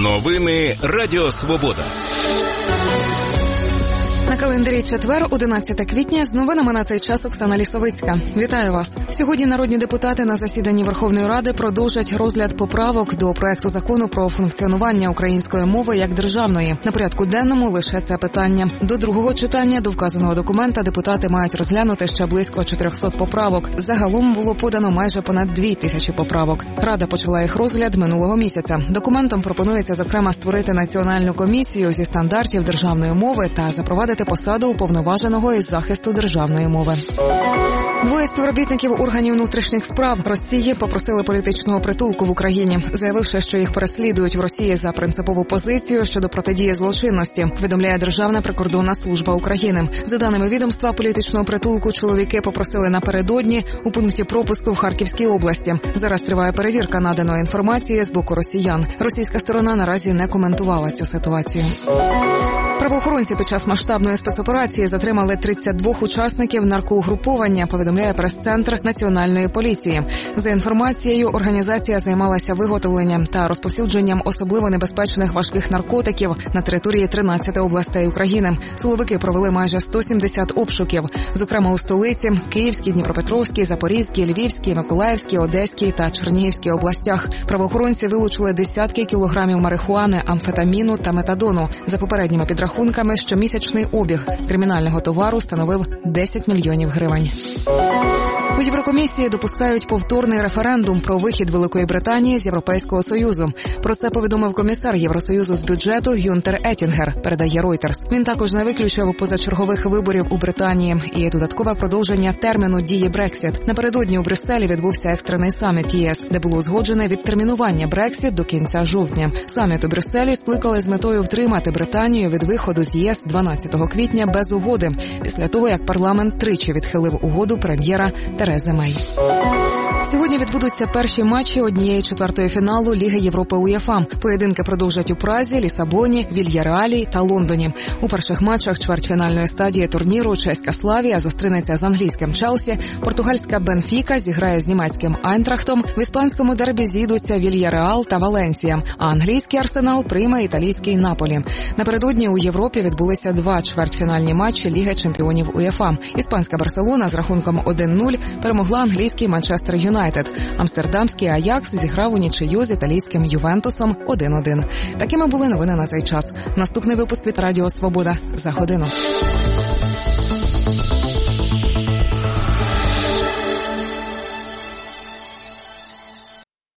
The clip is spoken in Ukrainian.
Новини Радіо Свобода. На календарі четвер, 11 квітня, з новинами на цей час Оксана Лісовицька. Вітаю вас. Сьогодні народні депутати на засіданні Верховної Ради продовжать розгляд поправок до проекту закону про функціонування української мови як державної. На порядку денному лише це питання. До другого читання до вказаного документа депутати мають розглянути ще близько 400 поправок. Загалом було подано майже понад 2000 поправок. Рада почала їх розгляд минулого місяця. Документом пропонується, зокрема, створити національну комісію зі стандартів державної мови та запровадити посаду уповноваженого із захисту державної мови. Двоє співробітників органів внутрішніх справ Росії попросили політичного притулку в Україні, заявивши, що їх переслідують в Росії за принципову позицію щодо протидії злочинності, повідомляє Державна прикордонна служба України. За даними відомства, політичного притулку чоловіки попросили напередодні у пункті пропуску в Харківській області. Зараз триває перевірка наданої інформації з боку росіян. Російська сторона наразі не коментувала цю ситуацію. Правоохоронці під час масштабної спецоперації затримали 32 учасників наркоугруповання, повідомляє прес-центр Національної поліції. За інформацією, організація займалася виготовленням та розповсюдженням особливо небезпечних важких наркотиків на території 13 областей України. Силовики провели майже 170 обшуків, зокрема у столиці, Київській, Дніпропетровській, Запорізькій, Львівській, Миколаївській, Одеській та Чернігівській областях. Правоохоронці вилучили десятки кілограмів марихуани, амфетаміну та метадону. За попередніми підрахунками, щомісячний обіг кримінального товару становив 10 мільйонів гривень. У Єврокомісії допускають повторний референдум про вихід Великої Британії з Європейського Союзу. Про це повідомив комісар Євросоюзу з бюджету Гюнтер Еттінгер, передає Reuters. Він також не виключив позачергових виборів у Британії і додаткове продовження терміну дії Брексіт. Напередодні у Брюсселі відбувся екстрений саміт ЄС, де було узгоджене відтермінування Брексіт до кінця жовтня. Саміт у Брюсселі скликали з метою втримати Британію від виходу з ЄС 12 квітня без угоди, після того, як парламент тричі відхилив угоду прем'єра Терези Мей. Сьогодні відбудуться перші матчі 1/4 фіналу Ліги Європи УЄФА. Поєдинки продовжать у Празі, Лісабоні, Вільяреалі та Лондоні. У перших матчах чвертьфінальної стадії турніру чеська Славія зустрінеться з англійським Челсі, португальська Бенфіка зіграє з німецьким Айнтрахтом, в іспанському дербі зійдуться Вільяреал та Валенсія, а англійський Арсенал прийме італійський Наполі. Напередодні у Європі відбулися 2 чвертьфінальні матчі Ліги чемпіонів УЄФА. Іспанська Барселона з рахунком 1-0 перемогла англійський Манчестер Юнайтед. Амстердамський Аякс зіграв у нічию з італійським Ювентусом 1-1. Такими були новини на цей час. Наступний випуск від Радіо Свобода за годину.